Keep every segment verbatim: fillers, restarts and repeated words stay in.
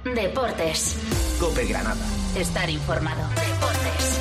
Deportes. COPE Granada. Estar informado. Deportes.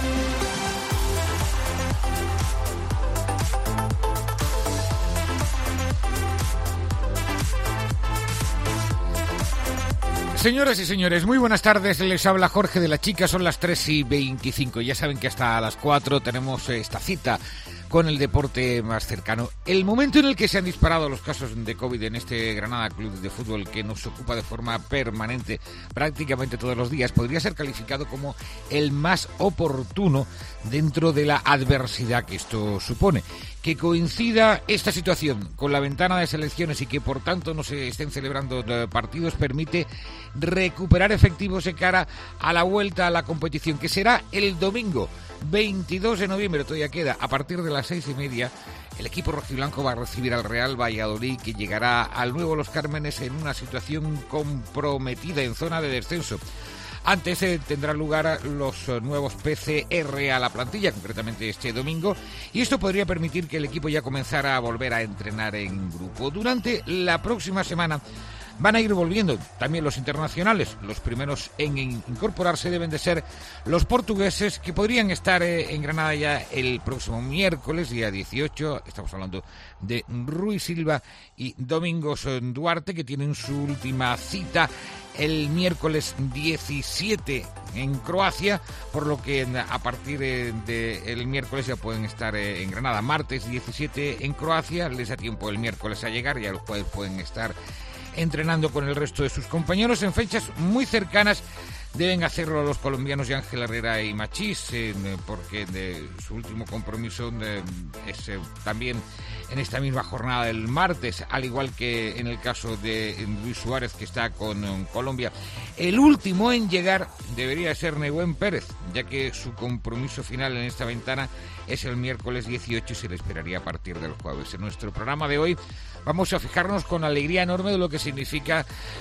Señoras y señores, muy buenas tardes. Les habla Jorge de la Chica. Son las tres y veinticinco. Ya saben que hasta las cuatro tenemos esta cita con el deporte más cercano. El momento en el que se han disparado los casos de COVID en este Granada Club de Fútbol, que nos ocupa de forma permanente prácticamente todos los días, podría ser calificado como el más oportuno dentro de la adversidad que esto supone. Que coincida esta situación con la ventana de selecciones y que por tanto no se estén celebrando partidos permite recuperar efectivos de cara a la vuelta a la competición, que será el domingo veintidós de noviembre, todavía queda. A partir de las seis y media el equipo rojiblanco va a recibir al Real Valladolid, que llegará al Nuevo Los Cármenes en una situación comprometida en zona de descenso. Antes eh, tendrán lugar los eh, nuevos P C R a la plantilla, concretamente este domingo, y esto podría permitir que el equipo ya comenzara a volver a entrenar en grupo. Durante la próxima semana van a ir volviendo también los internacionales. Los primeros en incorporarse deben de ser los portugueses, que podrían estar eh, en Granada ya el próximo miércoles, día dieciocho. Estamos hablando de Rui Silva y Domingos Duarte, que tienen su última cita el miércoles diecisiete en Croacia, por lo que a partir del de, de miércoles ya pueden estar eh, en Granada. Martes diecisiete en Croacia, les da tiempo el miércoles a llegar, ya los jueves pueden estar entrenando con el resto de sus compañeros. En fechas muy cercanas deben hacerlo los colombianos de Ángel Herrera y Machís, eh, porque de su último compromiso eh, es eh, también en esta misma jornada del martes, al igual que en el caso de Luis Suárez, que está con um, Colombia. El último en llegar debería ser Nehuen Pérez, ya que su compromiso final en esta ventana es el miércoles dieciocho y se le esperaría a partir del jueves. En nuestro programa de hoy vamos a fijarnos con alegría enorme de lo que significa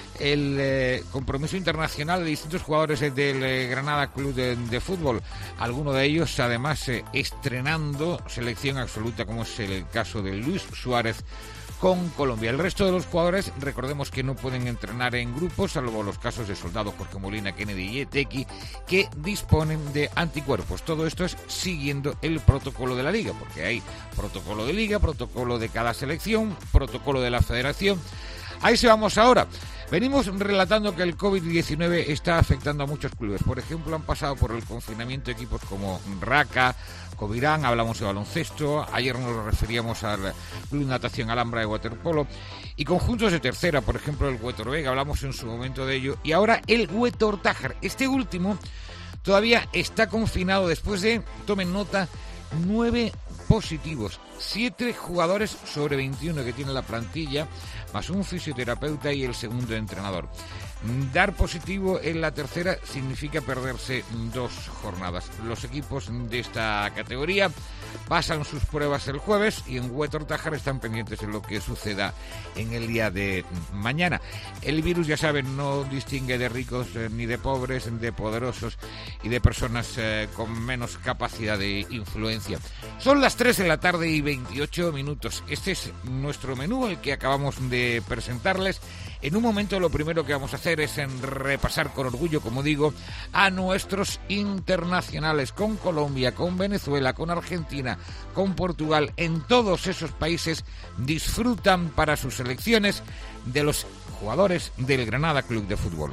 el eh, compromiso internacional de distintos jugadores del eh, Granada Club de, de Fútbol. Algunos de ellos, además, eh, estrenando selección absoluta, como es el caso de Luis Suárez con Colombia. El resto de los jugadores, recordemos que no pueden entrenar en grupos, salvo los casos de Soldado, Jorge Molina, Kennedy y Etequi, que disponen de anticuerpos. Todo esto es siguiendo el protocolo de la Liga, porque hay protocolo de Liga, protocolo de cada selección, protocolo de la Federación. Ahí se vamos ahora. Venimos relatando que el COVID diecinueve está afectando a muchos clubes. Por ejemplo, han pasado por el confinamiento equipos como Raca, Covirán, hablamos de baloncesto, ayer nos referíamos al Club Natación Alhambra de waterpolo, y conjuntos de tercera, por ejemplo el Huetor Vega, hablamos en su momento de ello, y ahora el Huetor Tájar. Este último todavía está confinado después de, tomen nota, nueve positivos, siete jugadores sobre veintiuno que tiene la plantilla, más un fisioterapeuta y el segundo entrenador. Dar positivo en la tercera significa perderse dos jornadas. Los equipos de esta categoría pasan sus pruebas el jueves y en Huetor Tájar están pendientes de lo que suceda en el día de mañana. El virus, ya saben, no distingue de ricos eh, ni de pobres, de poderosos y de personas eh, con menos capacidad de influencia. Son las tres de la tarde y veintiocho minutos. Este es nuestro menú, el que acabamos de presentarles. En un momento lo primero que vamos a hacer es en repasar con orgullo, como digo, a nuestros internacionales, con Colombia, con Venezuela, con Argentina, con Portugal. En todos esos países disfrutan para sus selecciones de los jugadores del Granada Club de Fútbol.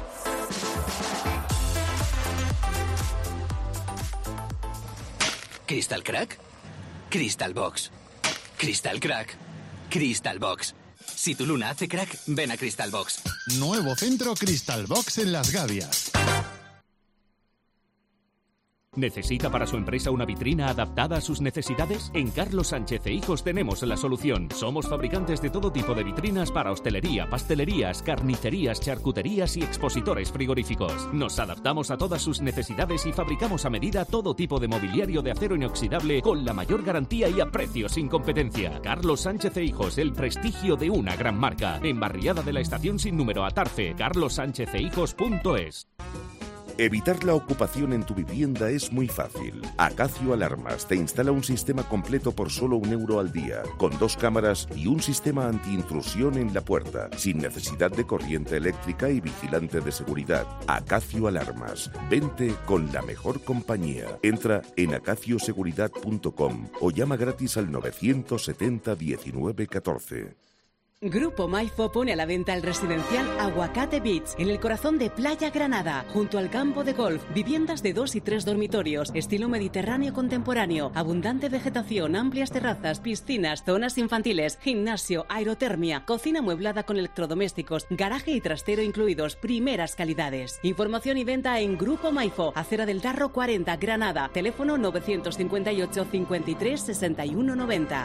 ¿Crystal Crack? Crystal Box. Crystal Crack. Crystal Box. Si tu luna hace crack, ven a Crystal Box. Nuevo centro Crystal Box en Las Gavias. ¿Necesita para su empresa una vitrina adaptada a sus necesidades? En Carlos Sánchez e Hijos tenemos la solución. Somos fabricantes de todo tipo de vitrinas para hostelería, pastelerías, carnicerías, charcuterías y expositores frigoríficos. Nos adaptamos a todas sus necesidades y fabricamos a medida todo tipo de mobiliario de acero inoxidable con la mayor garantía y a precios sin competencia. Carlos Sánchez e Hijos, el prestigio de una gran marca. En Barriada de la Estación sin número, Atarce. carlos sánchez e hijos punto es. Evitar la ocupación en tu vivienda es muy fácil. Acacio Alarmas te instala un sistema completo por solo un euro al día, con dos cámaras y un sistema antiintrusión en la puerta, sin necesidad de corriente eléctrica y vigilante de seguridad. Acacio Alarmas. Vente con la mejor compañía. Entra en acacio seguridad punto com o llama gratis al novecientos setenta diecinueve catorce. Grupo Maifo pone a la venta el residencial Aguacate Beach, en el corazón de Playa Granada, junto al campo de golf. Viviendas de dos y tres dormitorios, estilo mediterráneo contemporáneo, abundante vegetación, amplias terrazas, piscinas, zonas infantiles, gimnasio, aerotermia, cocina amueblada con electrodomésticos, garaje y trastero incluidos, primeras calidades. Información y venta en Grupo Maifo, Acera del Tarro cuarenta, Granada, teléfono novecientos cincuenta y ocho, cincuenta y tres, sesenta y uno, noventa.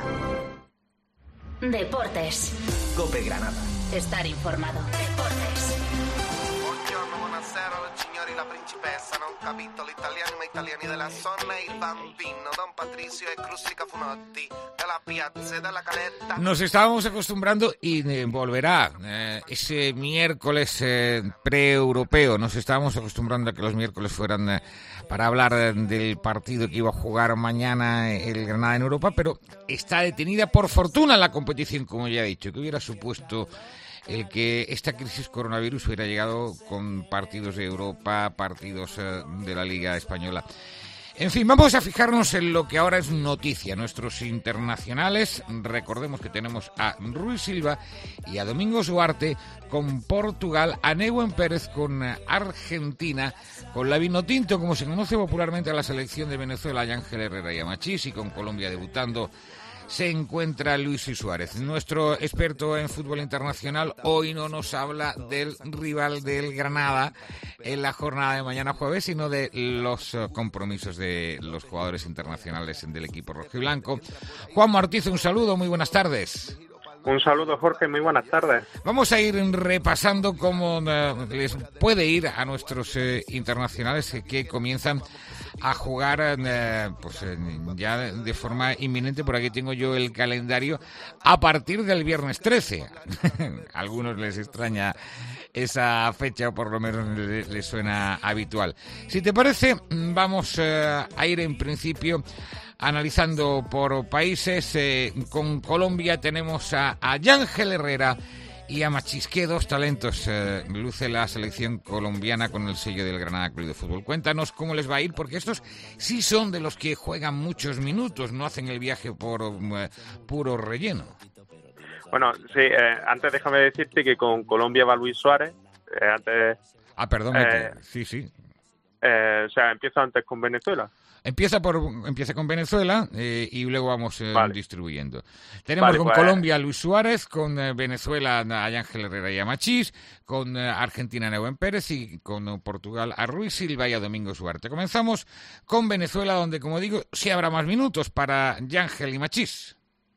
Deportes. Cope Granada. Estar informado. Deportes. Buongiorno, buonasera, signori, la principessa, non capito l'italiano, ma italiani della zona, il bambino, Don Patricio e Crustica Funotti, della piazza e della caletta. Nos estábamos acostumbrando y eh, volverá eh, ese miércoles eh, pre-europeo. Nos estábamos acostumbrando a que los miércoles fueran eh, para hablar eh, del partido que iba a jugar mañana el Granada en Europa, pero está detenida por fortuna la competición, como ya he dicho, que hubiera supuesto el que esta crisis coronavirus hubiera llegado con partidos de Europa, partidos eh, de la Liga Española. En fin, vamos a fijarnos en lo que ahora es noticia. Nuestros internacionales, recordemos que tenemos a Rui Silva y a Domingos Duarte con Portugal, a Nehuen Pérez con Argentina, con la Vinotinto, como se conoce popularmente a la selección de Venezuela, y Ángel Herrera y a Machís, y con Colombia debutando se encuentra Luis Suárez. Nuestro experto en fútbol internacional hoy no nos habla del rival del Granada en la jornada de mañana jueves, sino de los compromisos de los jugadores internacionales del equipo rojiblanco. Juan Martiz, un saludo, muy buenas tardes. Un saludo, Jorge, muy buenas tardes. Vamos a ir repasando cómo uh, les puede ir a nuestros uh, internacionales eh, que comienzan a jugar uh, pues uh, ya de forma inminente. Por aquí tengo yo el calendario a partir del viernes trece. A algunos les extraña esa fecha, o por lo menos les, les suena habitual. Si te parece, vamos uh, a ir en principio analizando por países. Eh, con Colombia tenemos a, a Ángel Herrera y a Machís. Qué dos talentos eh, luce la selección colombiana con el sello del Granada Club de Fútbol. Cuéntanos cómo les va a ir, porque estos sí son de los que juegan muchos minutos, no hacen el viaje por uh, puro relleno. Bueno, sí, eh, antes déjame decirte que con Colombia va Luis Suárez. Eh, antes, ah, perdón, eh, sí, sí. Eh, o sea, empieza antes con Venezuela. Empieza por empieza con Venezuela eh, y luego vamos eh, vale. distribuyendo. Tenemos vale, con pues... Colombia a Luis Suárez, con eh, Venezuela a Ángel Herrera y a Machís, con eh, Argentina a Nehuen Pérez y con eh, Portugal a Rui Silva y a Domingos Duarte. Comenzamos con Venezuela, donde, como digo, sí habrá más minutos para Ángel y Machís.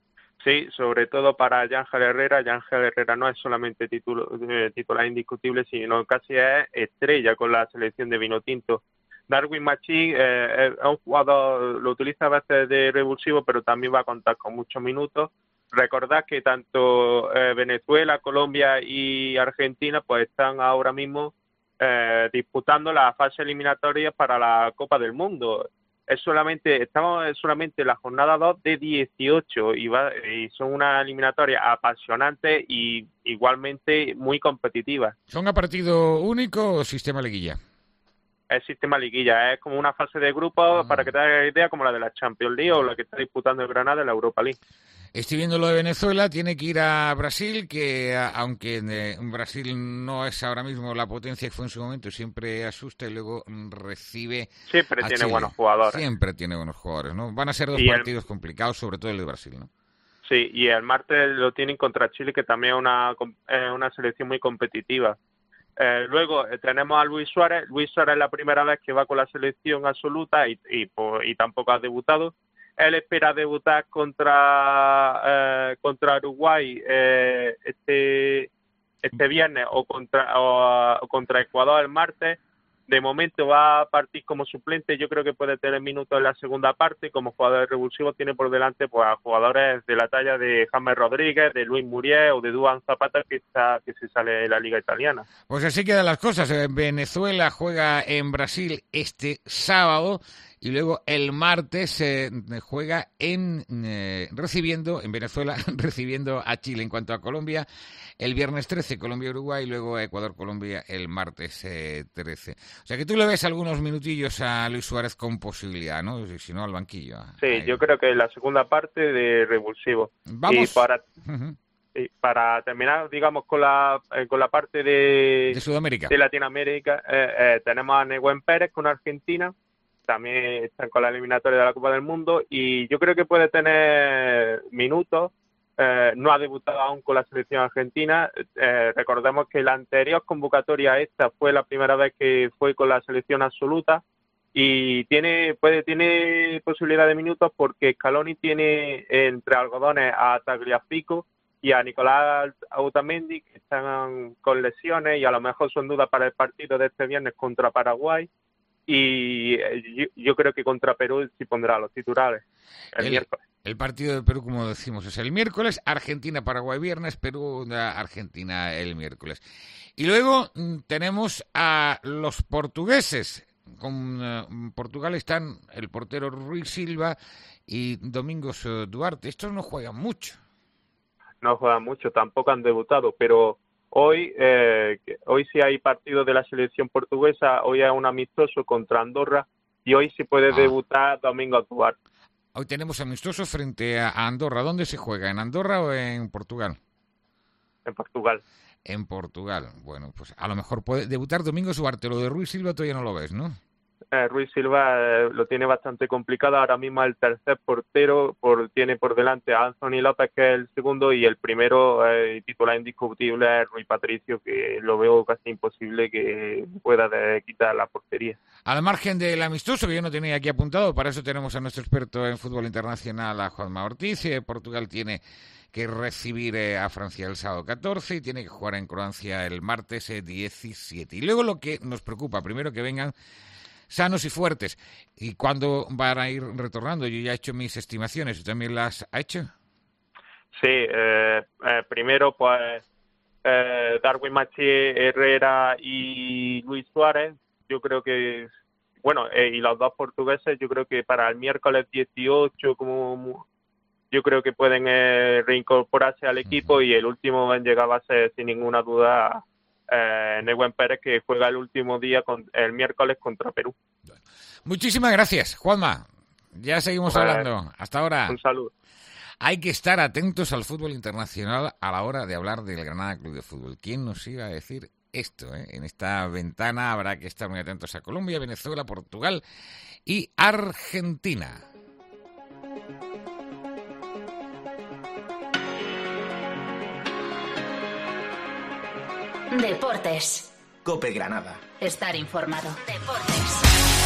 Sí, sobre todo para Ángel Herrera. Ángel Herrera no es solamente título, eh, titular indiscutible, sino casi es estrella con la selección de Vinotinto. Darwin Machís eh, es un jugador, lo utiliza a veces de revulsivo, pero también va a contar con muchos minutos. Recordad que tanto eh, Venezuela, Colombia y Argentina pues están ahora mismo eh, disputando la fase eliminatoria para la Copa del Mundo. Es solamente estamos solamente en la jornada dos de dieciocho y, va, y son una eliminatoria apasionante y igualmente muy competitiva. ¿Son a partido único o sistema liguilla? Es sistema liguilla, es como una fase de grupo, ah. para que te hagas idea, como la de la Champions League o la que está disputando el Granada en la Europa League. Estoy viendo lo de Venezuela, tiene que ir a Brasil, que aunque en Brasil no es ahora mismo la potencia que fue en su momento, siempre asusta y luego recibe. Siempre tiene Chile. buenos jugadores. Siempre tiene buenos jugadores, ¿no? Van a ser dos y partidos el... complicados, sobre todo el de Brasil, ¿no? Sí, y el martes lo tienen contra Chile, que también es una, eh, una selección muy competitiva. Eh, luego eh, tenemos a Luis Suárez. Luis Suárez es la primera vez que va con la selección absoluta y, y, y tampoco ha debutado. Él espera debutar contra eh, contra Uruguay eh, este este viernes o contra o, o contra Ecuador el martes. de momento va a partir como suplente. Yo creo que puede tener minutos en la segunda parte. Como jugador revulsivo tiene por delante pues a jugadores de la talla de James Rodríguez, de Luis Muriel o de Duan Zapata, que está que se sale de la liga italiana. Pues así quedan las cosas. Venezuela juega en Brasil este sábado y luego el martes eh, juega en eh, recibiendo en Venezuela recibiendo a Chile. En cuanto a Colombia, el viernes trece Colombia-Uruguay y luego Ecuador-Colombia el martes eh, trece. O sea que tú le ves algunos minutillos a Luis Suárez con posibilidad, ¿no? Si no, al banquillo. Sí, ahí. Yo creo que la segunda parte de revulsivo. Vamos. Y para, uh-huh. y para terminar, digamos, con la eh, con la parte de, de Sudamérica, de Latinoamérica, eh, eh, tenemos a Nehuen Pérez con Argentina. También están con la eliminatoria de la Copa del Mundo y yo creo que puede tener minutos. Eh, no ha debutado aún con la selección argentina. Eh, recordemos que la anterior convocatoria a esta fue la primera vez que fue con la selección absoluta y tiene puede tiene posibilidad de minutos porque Scaloni tiene entre algodones a Tagliafico y a Nicolás Otamendi, que están con lesiones y a lo mejor son dudas para el partido de este viernes contra Paraguay. Y yo, yo creo que contra Perú sí pondrá los titulares el, el miércoles. El partido de Perú, como decimos, es el miércoles, Argentina-Paraguay viernes, Perú-Argentina el miércoles. Y luego tenemos a los portugueses. Con uh, Portugal están el portero Rui Silva y Domingos uh, Duarte. Estos no juegan mucho. No juegan mucho, tampoco han debutado, pero... Hoy eh, hoy sí hay partido de la selección portuguesa, hoy hay un amistoso contra Andorra y hoy sí puede ah. debutar Domingo Duarte. Hoy tenemos amistoso frente a Andorra. ¿Dónde se juega? ¿En Andorra o en Portugal? En Portugal. En Portugal. Bueno, pues a lo mejor puede debutar Domingo Duarte. Lo de Ruiz Silva todavía no lo ves, ¿no? Eh, Ruiz Silva eh, lo tiene bastante complicado. Ahora mismo el tercer portero por, tiene por delante a Anthony López, que es el segundo, y el primero eh, titular indiscutible es Rui Patricio, que lo veo casi imposible que pueda de, quitar la portería. Al margen del amistoso, que yo no tenía aquí apuntado, para eso tenemos a nuestro experto en fútbol internacional, a Juanma Ortiz. eh, Portugal tiene que recibir eh, a Francia el sábado catorce y tiene que jugar en Croacia el martes eh, diecisiete. Y luego lo que nos preocupa, primero que vengan sanos y fuertes. ¿Y cuándo van a ir retornando? Yo ya he hecho mis estimaciones. ¿Tú también las has hecho? Sí, eh, eh, primero pues eh, Darwin Machí, Herrera y Luis Suárez. Yo creo que, bueno, eh, y los dos portugueses, yo creo que para el miércoles dieciocho, como yo creo que pueden eh, reincorporarse al equipo. Uh-huh. Y el último en llegar va a ser sin ninguna duda Eh, Nehuen Pérez, que juega el último día con, el miércoles contra Perú. Muchísimas gracias, Juanma. Ya seguimos pues, hablando. Hasta ahora. Un saludo. Hay que estar atentos al fútbol internacional a la hora de hablar del Granada Club de Fútbol. ¿Quién nos iba a decir esto? Eh? En esta ventana habrá que estar muy atentos a Colombia, Venezuela, Portugal y Argentina. Deportes. COPE Granada. Estar informado. Deportes.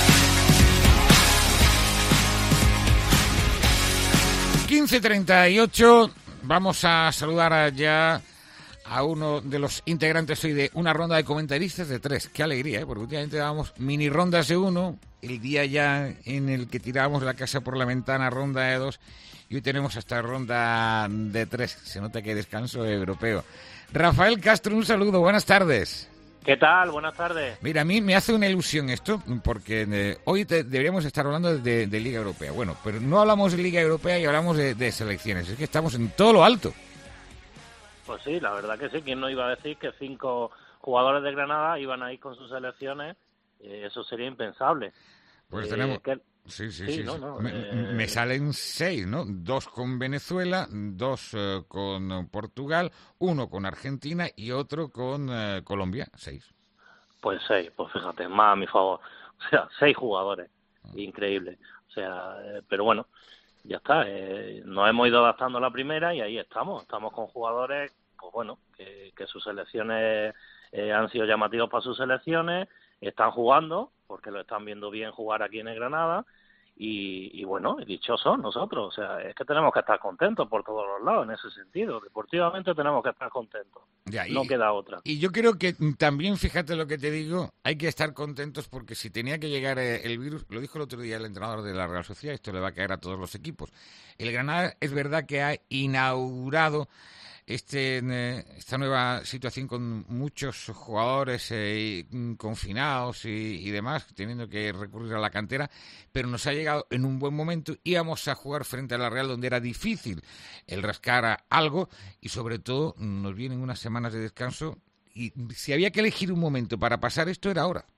quince treinta y ocho. Vamos a saludar ya a uno de los integrantes hoy de una ronda de comentaristas de tres. Qué alegría, ¿eh? Porque últimamente dábamos mini rondas de uno, el día ya en el que tirábamos la casa por la ventana, ronda de dos, y hoy tenemos hasta ronda de tres. Se nota que hay descanso europeo. Rafael Castro, un saludo, buenas tardes. ¿Qué tal? Buenas tardes. Mira, a mí me hace una ilusión esto, porque eh, hoy te, deberíamos estar hablando de, de Liga Europea. Bueno, pero no hablamos de Liga Europea y hablamos de, de selecciones. Es que estamos en todo lo alto. Pues sí, la verdad que sí. ¿Quién no iba a decir que cinco jugadores de Granada iban a ir con sus selecciones? Eh, eso sería impensable. Pues eh, tenemos... Que... Sí, sí, sí. sí. No, sí. no, me, eh... me salen seis, ¿no? Dos con Venezuela, dos uh, con Portugal, uno con Argentina y otro con uh, Colombia. Seis. Pues seis, pues fíjate, más a mi favor. O sea, seis jugadores. Increíble. O sea, eh, pero bueno, ya está. Eh, nos hemos ido adaptando a la primera y ahí estamos. Estamos con jugadores, pues bueno, que, que sus selecciones eh, han sido llamativos para sus selecciones, están jugando, porque lo están viendo bien jugar aquí en el Granada, Y, y bueno, dichosos nosotros, o sea, es que tenemos que estar contentos por todos los lados en ese sentido, deportivamente tenemos que estar contentos, ya, y, no queda otra. Y yo creo que también, fíjate lo que te digo, hay que estar contentos porque si tenía que llegar el virus, lo dijo el otro día el entrenador de la Real Sociedad, esto le va a caer a todos los equipos. El Granada es verdad que ha inaugurado Este, esta nueva situación con muchos jugadores eh, confinados y, y demás, teniendo que recurrir a la cantera, pero nos ha llegado en un buen momento. Íbamos a jugar frente a la Real, donde era difícil el rascar a algo, y sobre todo nos vienen unas semanas de descanso, y si había que elegir un momento para pasar esto, era ahora.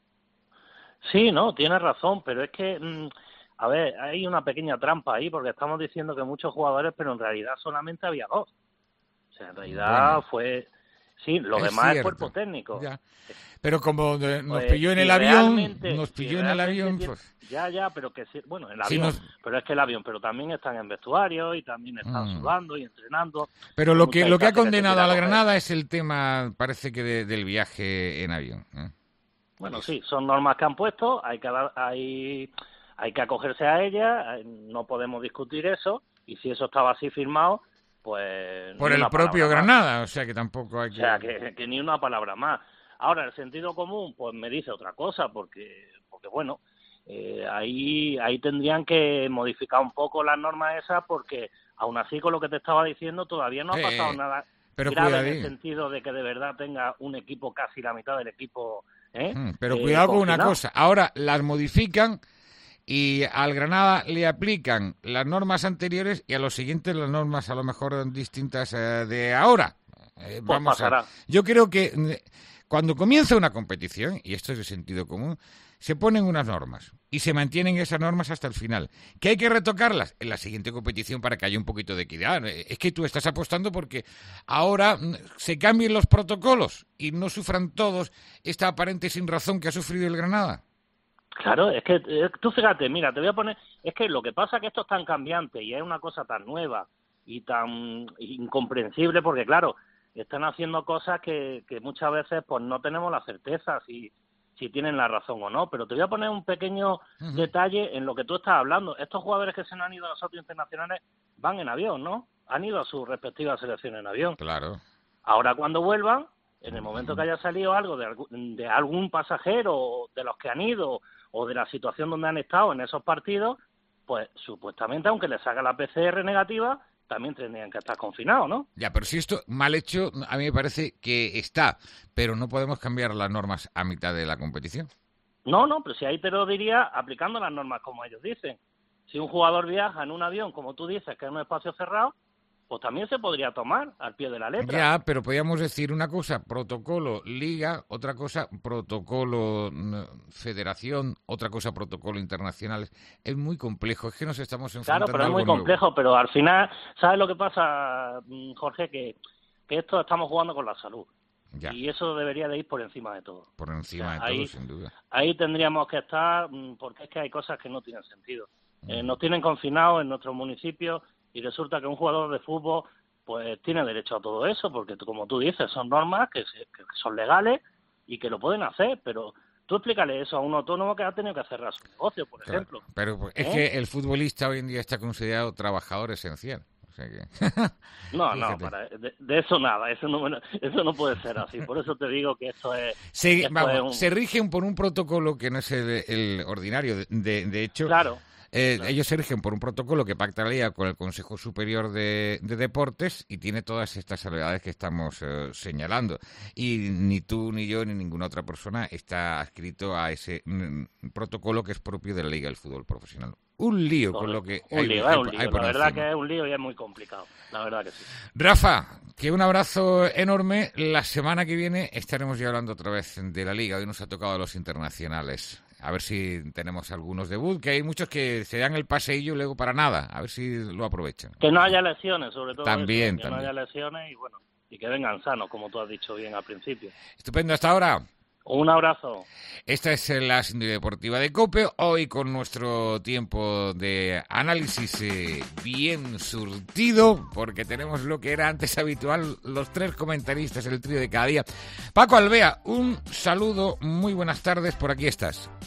Sí, no, tienes razón, pero es que, mmm, a ver, hay una pequeña trampa ahí, porque estamos diciendo que muchos jugadores, pero en realidad solamente había dos. O sea, en realidad bueno, fue... Sí, lo es demás cierto. es cuerpo técnico. Ya. Pero como de, nos pues, pilló en si el avión, nos si pilló en el avión... Tiene, pues... Ya, ya, pero que sí... Bueno, en el sí, avión, nos... pero es que el avión, pero también están en vestuario y también están mm. sudando y entrenando. Pero lo que lo que ha condenado a la Granada es el tema, parece que de, del viaje en avión. ¿eh? Bueno, sí, son normas que han puesto, hay que, hay, hay que acogerse a ellas, no podemos discutir eso, y si eso estaba así firmado... pues por el propio Granada, más. O sea que tampoco hay que... O sea, que, que ni una palabra más. Ahora, el sentido común, pues me dice otra cosa, porque, porque bueno, eh, ahí ahí tendrían que modificar un poco las normas esas, porque aún así con lo que te estaba diciendo todavía no ha pasado eh, nada pero grave cuidado, en el sentido de que de verdad tenga un equipo, casi la mitad del equipo... ¿eh? Hmm, pero eh, cuidado con confinado. una cosa, ahora las modifican... Y al Granada le aplican las normas anteriores y a los siguientes las normas a lo mejor distintas eh, de ahora. Eh, pues vamos pasará. a... Yo creo que eh, cuando comienza una competición, y esto es de sentido común, se ponen unas normas y se mantienen esas normas hasta el final. ¿Que hay que retocarlas? En la siguiente competición para que haya un poquito de equidad. Es que tú estás apostando porque ahora se cambien los protocolos y no sufran todos esta aparente sinrazón que ha sufrido el Granada. Claro, es que eh, tú fíjate, mira, te voy a poner, es que lo que pasa es que esto es tan cambiante y es una cosa tan nueva y tan incomprensible, porque claro, están haciendo cosas que, que muchas veces pues no tenemos la certeza si, si tienen la razón o no, pero te voy a poner un pequeño uh-huh. detalle en lo que tú estás hablando. Estos jugadores que se nos han ido a los socios internacionales van en avión, ¿no? Han ido a sus respectivas selecciones en avión. Claro. Ahora cuando vuelvan, en el momento que haya salido algo de, de algún pasajero, de los que han ido, o de la situación donde han estado en esos partidos, pues supuestamente, aunque les haga la P C R negativa, también tendrían que estar confinados, ¿no? Ya, pero si esto mal hecho, a mí me parece que está, pero no podemos cambiar las normas a mitad de la competición. No, no, pero si ahí te lo diría aplicando las normas como ellos dicen. Si un jugador viaja en un avión, como tú dices, que es un espacio cerrado, pues también se podría tomar al pie de la letra. Ya, pero podríamos decir una cosa, protocolo liga, otra cosa protocolo federación, otra cosa protocolo internacionales. Es muy complejo, es que nos estamos enfrentando Claro, pero es muy nuevo. complejo, pero al final, ¿sabes lo que pasa, Jorge? Que, que esto estamos jugando con la salud. Ya. Y eso debería de ir por encima de todo. Por encima o sea, de ahí, todo, sin duda. Ahí tendríamos que estar, porque es que hay cosas que no tienen sentido. Mm. Eh, nos tienen confinados en nuestros municipios, y resulta que un jugador de fútbol pues tiene derecho a todo eso, porque como tú dices, son normas que, se, que son legales y que lo pueden hacer, pero tú explícale eso a un autónomo que ha tenido que cerrar su negocio, por claro, ejemplo. Pero es ¿Eh? que el futbolista hoy en día está considerado trabajador esencial. O sea que... no, no, para, de, de eso nada, eso no, eso no puede ser así, por eso te digo que esto es... Se, esto vamos, es un... se rigen por un protocolo que no es el, el ordinario, de, de hecho... Claro. Eh, claro. Ellos se rigen por un protocolo que pacta la Liga con el Consejo Superior de, de Deportes y tiene todas estas salvedades que estamos eh, señalando. Y ni tú, ni yo, ni ninguna otra persona está adscrito a ese mm, protocolo que es propio de la Liga del Fútbol Profesional. Un lío con lo que un hay, lío, hay, es un lío. hay por La verdad encima. que es un lío y es muy complicado, la verdad que sí. Rafa, que un abrazo enorme. La semana que viene estaremos ya hablando otra vez de la Liga. Hoy nos ha tocado a los internacionales. A ver si tenemos algunos debut, que hay muchos que se dan el paseillo y luego para nada. A ver si lo aprovechan. Que no haya lesiones, sobre todo. También, eso, que también. no haya lesiones y bueno, y que vengan sanos, como tú has dicho bien al principio. Estupendo, hasta ahora. Un abrazo. Esta es la sintonía deportiva de COPE, hoy con nuestro tiempo de análisis eh, bien surtido, porque tenemos lo que era antes habitual, los tres comentaristas, el trío de cada día. Paco Alvea, un saludo, muy buenas tardes, por aquí estás.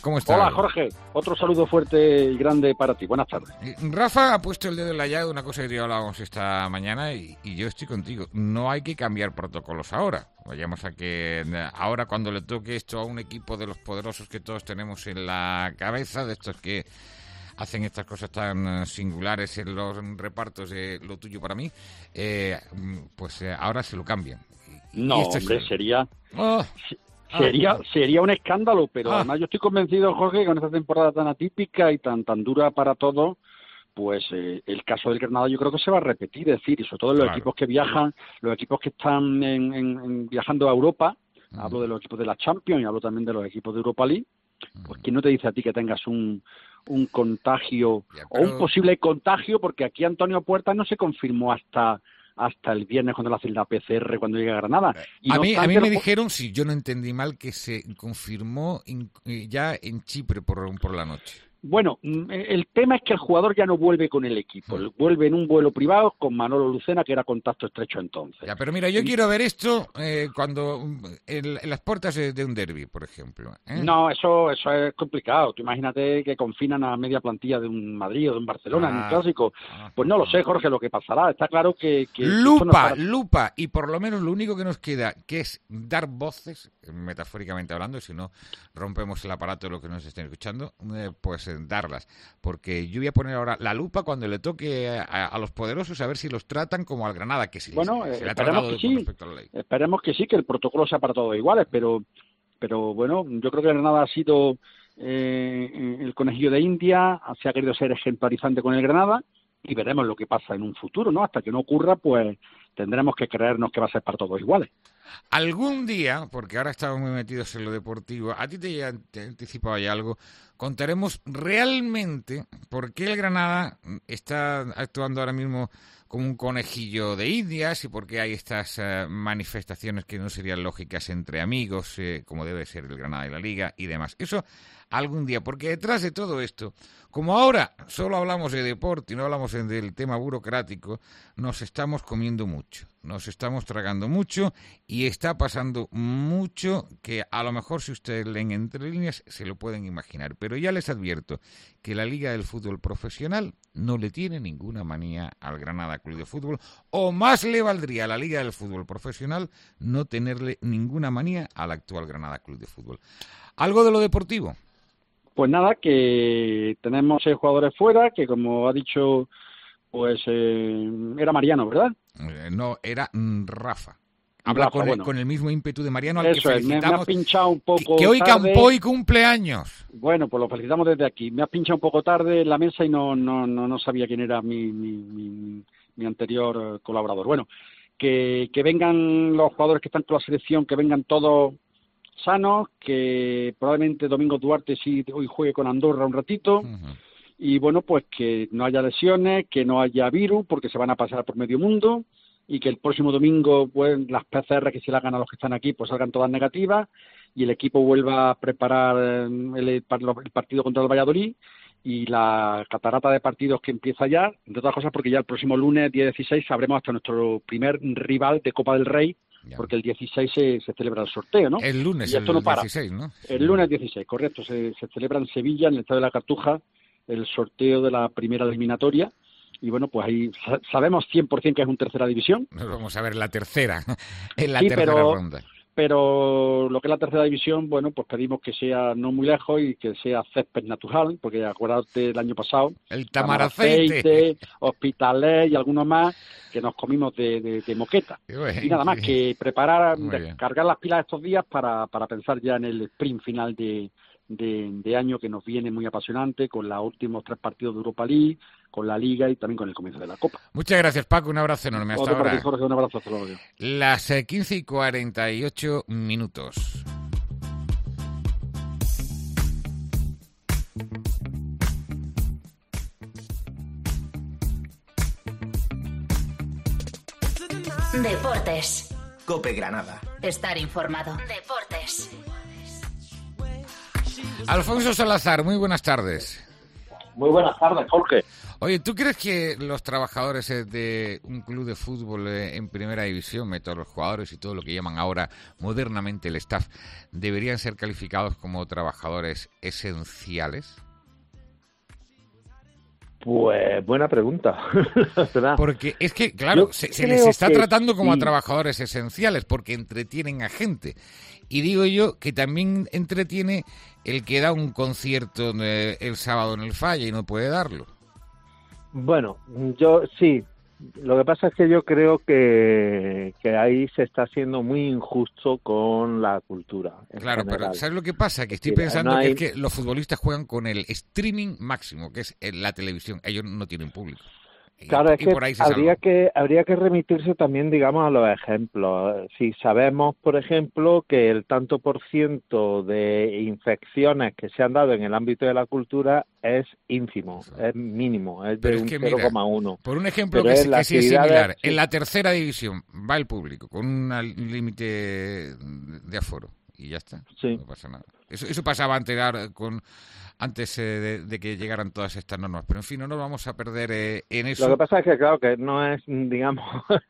¿cómo estás? Hola, Jorge. Otro saludo fuerte y grande para ti. Buenas tardes. Rafa ha puesto el dedo en la llaga de una cosa que ya hablábamos esta mañana y, y yo estoy contigo. No hay que cambiar protocolos ahora. Vayamos a que ahora cuando le toque esto a un equipo de los poderosos que todos tenemos en la cabeza, de estos que hacen estas cosas tan singulares en los repartos de Lo Tuyo Para Mí, eh, pues eh, ahora se lo cambian. Y, no, y esto hombre, es... sería... Oh. Sería ah. sería un escándalo, pero ah. además yo estoy convencido, Jorge, que con esta temporada tan atípica y tan tan dura para todos, pues eh, el caso del Granada yo creo que se va a repetir, es decir, y sobre todo en los claro. equipos que viajan, los equipos que están en, en, en viajando a Europa, uh-huh. hablo de los equipos de la Champions y hablo también de los equipos de Europa League, pues ¿quién no te dice a ti que tengas un un contagio ya, pero... o un posible contagio? Porque aquí Antonio Puerta no se confirmó hasta hasta el viernes cuando le hacen la P C R cuando llega a Granada. Y a no mí, a mí me lo... dijeron, si yo no entendí mal, que se confirmó in, ya en Chipre por, por la noche. Bueno, el tema es que el jugador ya no vuelve con el equipo, vuelve en un vuelo privado con Manolo Lucena, que era contacto estrecho entonces. Ya, pero mira, yo y... quiero ver esto eh, cuando en, en las puertas de, de un derbi, por ejemplo. ¿eh? No, eso eso es complicado. Tú imagínate que confinan a media plantilla de un Madrid o de un Barcelona ah, en un clásico. Ah, pues no lo sé, Jorge, lo que pasará. Está claro que... que lupa, no para... lupa, y por lo menos lo único que nos queda, que es dar voces, metafóricamente hablando, si no rompemos el aparato de lo que nos estén escuchando, eh, pues eh, darlas. Porque yo voy a poner ahora la lupa cuando le toque a, a los poderosos a ver si los tratan como al Granada, que si bueno, les, eh, se le ha tratado que con sí. respecto a la ley. Esperemos que sí, que el protocolo sea para todos iguales, pero pero bueno, yo creo que Granada ha sido eh, el conejillo de India, se ha querido ser ejemplarizante con el Granada y veremos lo que pasa en un futuro, ¿no? Hasta que no ocurra, pues tendremos que creernos que va a ser para todos iguales. Algún día, porque ahora estamos muy metidos en lo deportivo, a ti te, te anticipaba ya algo, contaremos realmente por qué el Granada está actuando ahora mismo como un conejillo de indias y por qué hay estas uh, manifestaciones que no serían lógicas entre amigos, eh, como debe ser el Granada y la Liga y demás. Eso algún día, porque detrás de todo esto, como ahora solo hablamos de deporte y no hablamos del tema burocrático, nos estamos comiendo mucho, nos estamos tragando mucho y está pasando mucho que a lo mejor si ustedes leen entre líneas se lo pueden imaginar. Pero ya les advierto que la Liga del Fútbol Profesional no le tiene ninguna manía al Granada Club de Fútbol, o más le valdría a la Liga del Fútbol Profesional no tenerle ninguna manía al actual Granada Club de Fútbol. ¿Algo de lo deportivo? Pues nada, que tenemos seis jugadores fuera, que como ha dicho, pues eh, era Mariano, ¿verdad? Eh, no, era mm, Rafa. Habla Rafa, con, bueno. el, con el mismo ímpetu de Mariano, al Eso que felicitamos. Es, me, me ha pinchado un poco que, que hoy tarde. Campoy cumpleaños. Bueno, pues lo felicitamos desde aquí. Me ha pinchado un poco tarde en la mesa y no no no, no sabía quién era mi, mi, mi, mi anterior colaborador. Bueno, que, que vengan los jugadores que están con la selección, que vengan todos sanos, que probablemente Domingo Duarte sí hoy juegue con Andorra un ratito. Uh-huh. Y bueno, pues que no haya lesiones, que no haya virus, porque se van a pasar por medio mundo, y que el próximo domingo pues las P C R que se le hagan a los que están aquí pues salgan todas negativas y el equipo vuelva a preparar el, el partido contra el Valladolid y la catarata de partidos que empieza ya, entre otras cosas porque ya el próximo lunes, día dieciséis, sabremos hasta nuestro primer rival de Copa del Rey, ya. Porque el dieciséis se, se celebra el sorteo, ¿no? El lunes, y esto el no para. dieciséis, ¿no? El lunes dieciséis, correcto, se, se celebra en Sevilla, en el Estadio de la Cartuja, el sorteo de la primera eliminatoria. Y bueno, pues ahí sabemos cien por ciento que es un tercera división. Vamos a ver la tercera, en la sí, tercera pero, ronda. Pero lo que es la tercera división, bueno, pues pedimos que sea no muy lejos y que sea césped natural, porque acuérdate el año pasado. El Tamaraceite, Hospitalet y algunos más que nos comimos de, de, de moqueta. Bueno, y nada más que preparar, cargar las pilas estos días para, para pensar ya en el sprint final de, de, de año que nos viene muy apasionante, con los últimos tres partidos de Europa League, con la Liga y también con el comienzo de la Copa. Muchas gracias, Paco. Un abrazo enorme. Hasta Otro ahora. Ti, Jorge, un abrazo. Hasta luego. Las eh, quince y cuarenta y ocho minutos. Deportes. COPE Granada. Estar informado. Deportes. Alfonso Salazar, muy buenas tardes. Muy buenas tardes, Jorge. Oye, ¿tú crees que los trabajadores eh, de un club de fútbol eh, en primera división, todos los jugadores y todo lo que llaman ahora modernamente el staff, deberían ser calificados como trabajadores esenciales? Pues buena pregunta. Porque es que, claro, Yo se, se les está que tratando como sí. a trabajadores esenciales porque entretienen a gente. Y digo yo que también entretiene el que da un concierto eh, el sábado en el Falla y no puede darlo. Bueno, yo sí. Lo que pasa es que yo creo que, que ahí se está siendo muy injusto con la cultura. Claro, general. pero ¿sabes lo que pasa? Que estoy Mira, pensando no hay... que es que los futbolistas juegan con el streaming máximo, que es la televisión. Ellos no tienen público. Y, Claro, es y que por ahí se habría salvan. que habría que remitirse también, digamos, a los ejemplos. Si sabemos, por ejemplo, que el tanto por ciento de infecciones que se han dado en el ámbito de la cultura es ínfimo, es mínimo, es Pero de es que un mira, cero coma uno. Por un ejemplo Pero que, en sí- las que sí es actividades- similar, sí. en la tercera división va el público con un límite de aforo y ya está, no pasa nada. Eso, eso pasaba antes, ahora, con, antes eh, de, de que llegaran todas estas normas, pero en fin, no nos vamos a perder eh, en eso. Lo que pasa es que, claro, que no es, digamos,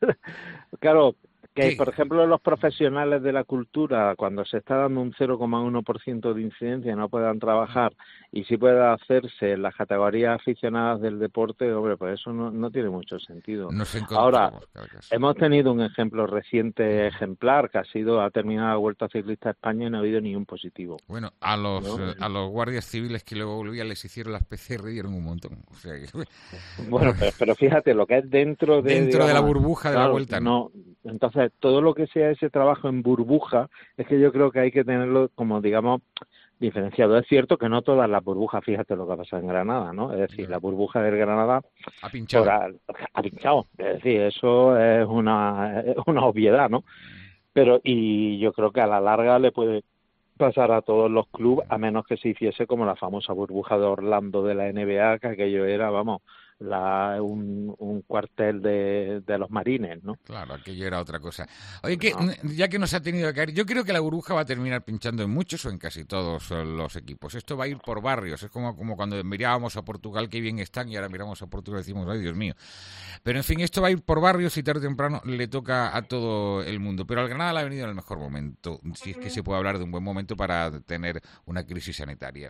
claro, que ¿Qué? por ejemplo los profesionales de la cultura, cuando se está dando un cero coma uno por ciento de incidencia, no puedan trabajar y sí pueda hacerse en las categorías aficionadas del deporte, hombre, pues eso no, no tiene mucho sentido. Nos Ahora, encontramos cada caso. hemos tenido un ejemplo reciente ejemplar, que ha sido, ha terminado la Vuelta Ciclista a España y no ha habido ni un positivo. Bueno, a los ¿No? eh, a los guardias civiles que luego volvían les hicieron las P C R y dieron un montón. O sea que, Bueno, pero, pero fíjate, lo que es dentro de... Dentro de la digamos, burbuja de la claro, Vuelta, ¿no? no. Entonces, todo lo que sea ese trabajo en burbuja, es que yo creo que hay que tenerlo como, digamos, diferenciado. Es cierto que no todas las burbujas, fíjate lo que ha pasado en Granada, ¿no? Es decir, la burbuja del Granada ha pinchado. por a- ha pinchado. Es decir, eso es una, es una obviedad, ¿no? Pero, y yo creo que a la larga le puede pasar a todos los clubes, a menos que se hiciese como la famosa burbuja de Orlando de la N B A, que aquello era, vamos, la, un, un cuartel de, de los marines, ¿no? Claro, aquello era otra cosa. Oye, que ya que nos ha tenido que caer, yo creo que la burbuja va a terminar pinchando en muchos o en casi todos eh, los equipos. Esto va a ir por barrios. Es como, como cuando mirábamos a Portugal, qué bien están, y ahora miramos a Portugal y decimos, ay, Dios mío. Pero en fin, esto va a ir por barrios y tarde o temprano le toca a todo el mundo. Pero al Granada le ha venido en el mejor momento, si es que se puede hablar de un buen momento para tener una crisis sanitaria.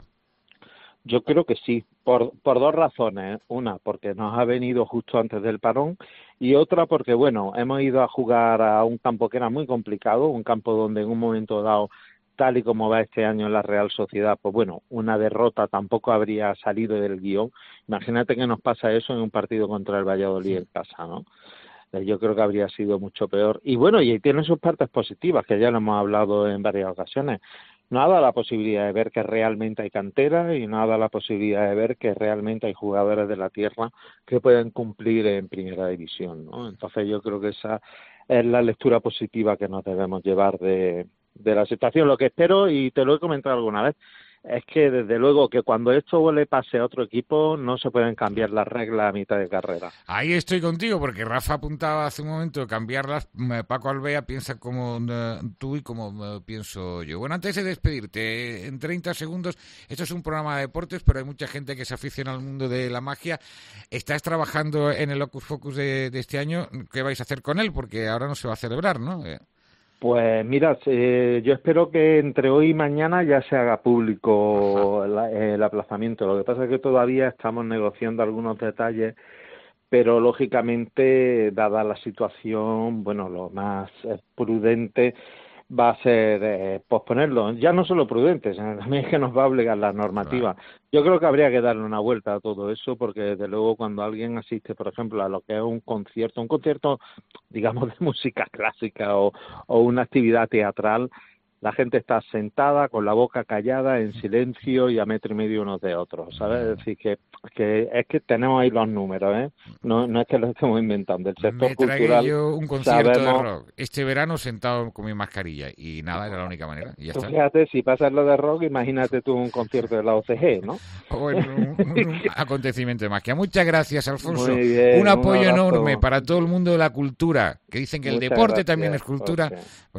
Yo creo que sí, por, por dos razones. Una, porque nos ha venido justo antes del parón, y otra porque, bueno, hemos ido a jugar a un campo que era muy complicado, un campo donde en un momento dado, tal y como va este año en la Real Sociedad, pues bueno, una derrota tampoco habría salido del guión. Imagínate que nos pasa eso en un partido contra el Valladolid en casa, ¿no? Yo creo que habría sido mucho peor. Y bueno, y tiene sus partes positivas, que ya lo hemos hablado en varias ocasiones. No ha dado la posibilidad de ver que realmente hay cantera y no ha dado la posibilidad de ver que realmente hay jugadores de la tierra que pueden cumplir en primera división, ¿no? Entonces yo creo que esa es la lectura positiva que nos debemos llevar de, de la situación. Lo que espero, y te lo he comentado alguna vez, es que desde luego que cuando esto le pase a otro equipo no se pueden cambiar las reglas a mitad de carrera. Ahí estoy contigo, porque Rafa apuntaba hace un momento de cambiarlas. Paco Alvea piensa como uh, tú y como uh, pienso yo. Bueno, antes de despedirte, en treinta segundos, esto es un programa de deportes, pero hay mucha gente que se aficiona al mundo de la magia. Estás trabajando en el Hocus Pocus de, de este año. ¿Qué vais a hacer con él? Porque ahora no se va a celebrar, ¿no? Eh. Pues mira, eh, yo espero que entre hoy y mañana ya se haga público la, el aplazamiento. Lo que pasa es que todavía estamos negociando algunos detalles, pero lógicamente, dada la situación, bueno, lo más eh, prudente va a ser eh, posponerlo. Ya no solo prudente, sino también es que nos va a obligar la normativa. Claro. Yo creo que habría que darle una vuelta a todo eso, porque desde luego cuando alguien asiste, por ejemplo, a lo que es un concierto, un concierto, digamos, de música clásica o, o una actividad teatral, la gente está sentada, con la boca callada, en silencio y a metro y medio unos de otros, ¿sabes? Es decir, que, que es que tenemos ahí los números, ¿eh? No, no es que lo estemos inventando. El sector Me cultural, tragué yo un concierto sabemos, de rock este verano sentado con mi mascarilla y nada, era la única manera. Y ya está. Fíjate, si pasas lo de rock, imagínate tú un concierto de la O C G, ¿no? Bueno, un, un acontecimiento de magia. Muchas gracias, Alfonso. Muy bien, un apoyo un enorme para todo el mundo de la cultura, que dicen que el Muchas deporte gracias, también es cultura, Jorge. pero bueno.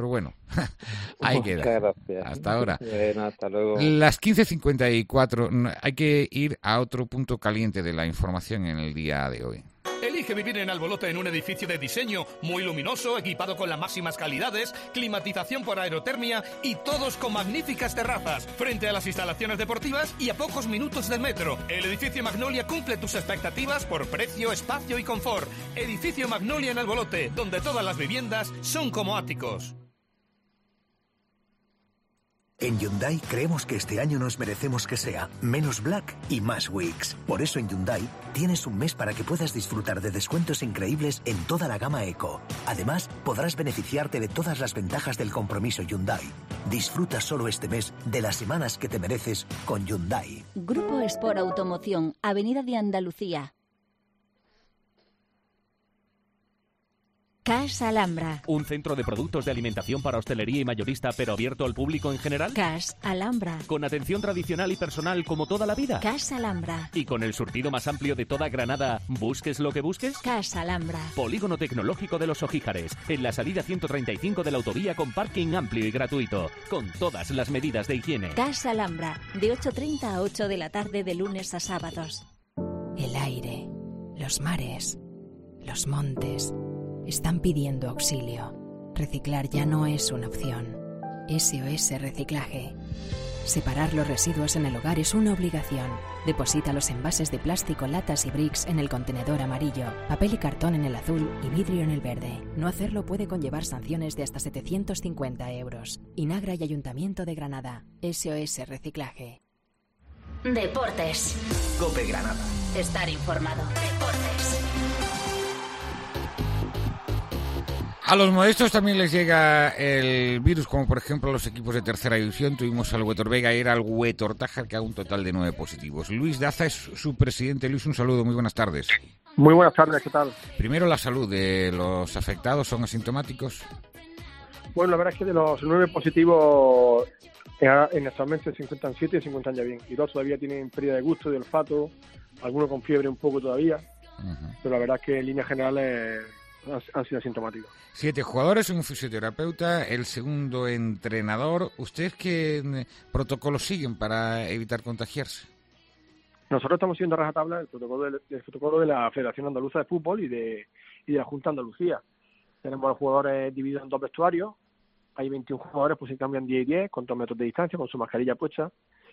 Ahí queda. Muchas gracias. Hasta ahora. Bueno, hasta luego. Las quince cincuenta y cuatro. Hay que ir a otro punto caliente de la información en el día de hoy. Elige vivir en Albolote en un edificio de diseño muy luminoso, equipado con las máximas calidades, climatización por aerotermia y todos con magníficas terrazas, frente a las instalaciones deportivas y a pocos minutos del metro. El edificio Magnolia cumple tus expectativas por precio, espacio y confort. Edificio Magnolia en Albolote, donde todas las viviendas son como áticos. En Hyundai creemos que este año nos merecemos que sea menos Black y más Weeks. Por eso en Hyundai tienes un mes para que puedas disfrutar de descuentos increíbles en toda la gama Eco. Además, podrás beneficiarte de todas las ventajas del compromiso Hyundai. Disfruta solo este mes de las semanas que te mereces con Hyundai. Grupo Sport Automoción, Avenida de Andalucía. Cash Alhambra. ¿Un centro de productos de alimentación para hostelería y mayorista, pero abierto al público en general? Cash Alhambra. ¿Con atención tradicional y personal como toda la vida? Cash Alhambra. ¿Y con el surtido más amplio de toda Granada, busques lo que busques? Cash Alhambra. Polígono Tecnológico de los Ojíjares, en la salida ciento treinta y cinco de la autovía con parking amplio y gratuito, con todas las medidas de higiene. Cash Alhambra, de ocho treinta a ocho de la tarde de lunes a sábados. El aire, los mares, los montes están pidiendo auxilio. Reciclar ya no es una opción. S O S Reciclaje. Separar los residuos en el hogar es una obligación. Deposita los envases de plástico, latas y bricks en el contenedor amarillo, papel y cartón en el azul y vidrio en el verde. No hacerlo puede conllevar sanciones de hasta setecientos cincuenta euros. Inagra y Ayuntamiento de Granada. S O S Reciclaje. Deportes. COPE Granada. Estar informado. Deportes. A los modestos también les llega el virus, como por ejemplo a los equipos de tercera división. Tuvimos al Huetor Vega y era al Huetor Tájar, que haga un total de nueve positivos. Luis Daza es su presidente. Luis, un saludo, muy buenas tardes. Muy buenas tardes, ¿qué tal? Primero, la salud de los afectados, ¿son asintomáticos? Bueno, la verdad es que de los nueve positivos, en actualmente se encuentran siete y se encuentran ya bien. Y dos todavía tienen pérdida de gusto, de olfato, algunos con fiebre un poco todavía. Uh-huh. Pero la verdad es que en líneas generales han sido asintomáticos. Siete jugadores, un fisioterapeuta, el segundo entrenador. ¿Ustedes qué protocolos siguen para evitar contagiarse? Nosotros estamos siguiendo a rajatabla el protocolo de, el protocolo de la Federación Andaluza de Fútbol y de, y de la Junta de Andalucía. Tenemos a los jugadores divididos en dos vestuarios. Hay veintiún jugadores, pues se cambian diez y diez, con dos metros de distancia, con su mascarilla puesta.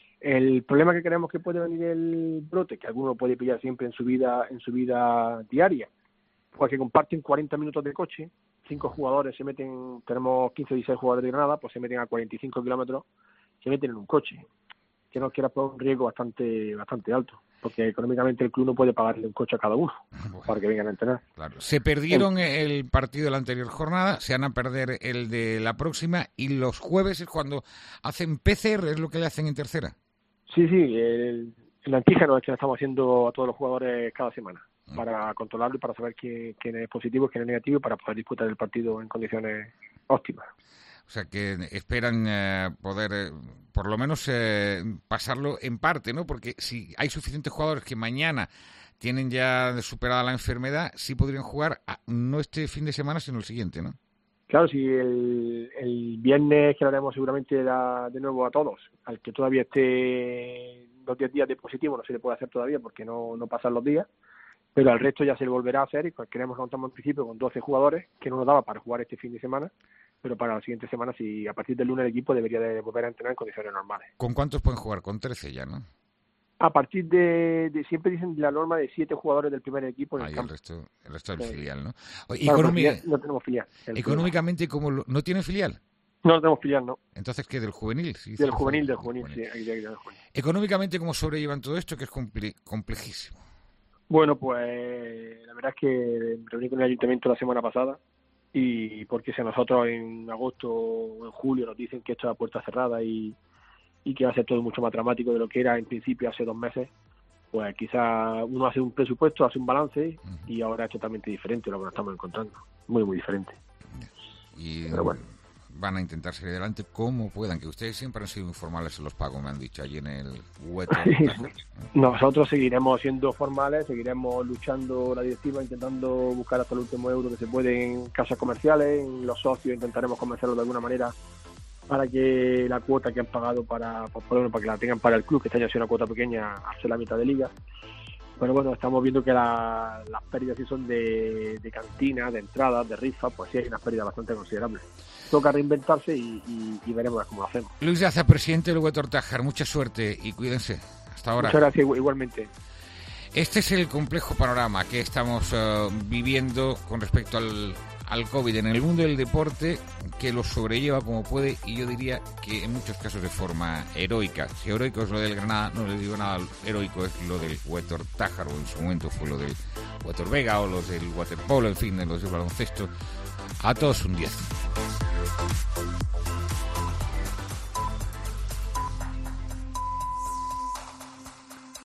El problema que creemos que puede venir el brote, que alguno puede pillar siempre en su vida, en su vida diaria, porque comparten cuarenta minutos de coche, cinco jugadores se meten, tenemos quince o dieciséis jugadores de Granada, pues se meten a cuarenta y cinco kilómetros, se meten en un coche, que nos quiera poner un riesgo bastante bastante alto, porque económicamente el club no puede pagarle un coche a cada uno, bueno, para que vengan a entrenar. Claro. Se perdieron el, el partido de la anterior jornada, se van a perder el de la próxima, y los jueves es cuando hacen P C R, es lo que le hacen en tercera. Sí, sí, el, el antígeno es que estamos haciendo a todos los jugadores cada semana, para controlarlo y para saber quién, quién es positivo, quién es negativo, y para poder disputar el partido en condiciones óptimas. O sea, que esperan eh, poder, eh, por lo menos, eh, pasarlo en parte, ¿no? Porque si hay suficientes jugadores que mañana tienen ya superada la enfermedad, sí podrían jugar a, no este fin de semana, sino el siguiente, ¿no? Claro, si el, el viernes, que lo haremos seguramente da, de nuevo a todos, al que todavía esté los diez días de positivo, no se le puede hacer todavía porque no, no pasan los días, pero al resto ya se le volverá a hacer, y pues queremos contamos en principio con doce jugadores, que no nos daba para jugar este fin de semana, pero para la siguiente semana, si a partir del lunes el equipo debería de volver a entrenar en condiciones normales. ¿Con cuántos pueden jugar? Con trece ya, ¿no? A partir de, de siempre dicen la norma de siete jugadores del primer equipo en ah, el y campo. el resto, el resto del sí. filial, ¿no? Oye, claro, Económica, no tenemos filial. Económicamente, ¿cómo lo, ¿no tiene filial? No, no tenemos filial, no. Entonces, ¿qué? ¿Del juvenil? ¿Sí? Del juvenil, del juvenil, sí. Ahí, ahí, del juvenil. Económicamente, ¿cómo sobrellevan todo esto, que es comple- complejísimo? Bueno, pues la verdad es que me reuní con el ayuntamiento la semana pasada, y porque si a nosotros en agosto o en julio nos dicen que esto es a puerta cerrada y, y que va a ser todo mucho más dramático de lo que era en principio hace dos meses, pues quizá uno hace un presupuesto, hace un balance, uh-huh. y ahora es totalmente diferente lo que nos estamos encontrando, muy muy diferente. Y pero bueno, van a intentar salir adelante como puedan, que ustedes siempre han sido informales en los pagos, me han dicho, allí en el hueco. Nosotros seguiremos siendo formales, seguiremos luchando la directiva, intentando buscar hasta el último euro que se puede en casas comerciales, en los socios, intentaremos convencerlos de alguna manera para que la cuota que han pagado para, por ejemplo, para que la tengan para el club, que este año ha sido una cuota pequeña, hace la mitad de liga. Pero bueno, estamos viendo que la, las pérdidas sí son de, de cantina, de entradas, de rifas, pues sí hay unas pérdidas bastante considerables. Toca reinventarse y, y, y veremos cómo lo hacemos. Luis Daza, presidente del Huetor Tájar, mucha suerte y cuídense. Hasta ahora. Muchas gracias, igualmente. Este es el complejo panorama que estamos uh, viviendo con respecto al, al COVID en el mundo del deporte, que lo sobrelleva como puede, y yo diría que en muchos casos de forma heroica. Si heroico es lo del Granada, no le digo nada, heroico es lo del Huetor Tájar, o en su momento fue lo del Huetor Vega, o los del waterpolo, en fin, de los del baloncesto. A todos un diez.